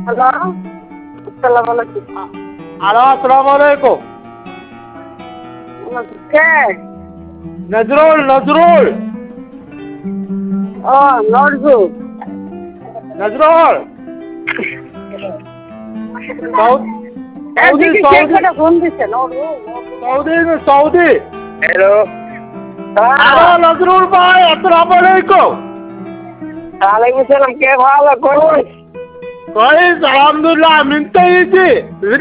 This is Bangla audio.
হ্যালো, আসসালামু আলাইকুম। হ্যালো, আসসালামু আলাইকুম। কে? নজরুল, নজরুল, ও, নজরুল। নজরুল। সৌদি, এদিকে কে সৌদি, করে ফোন দিচ্ছে? Nazrul. Saudi, Saudi. Hello. Hello, Nazrul ভাই, আসসালামু আলাইকুম। ওয়ালাইকুম সালাম, কে ভালো করুন? كويس الحمد لله، من تيجي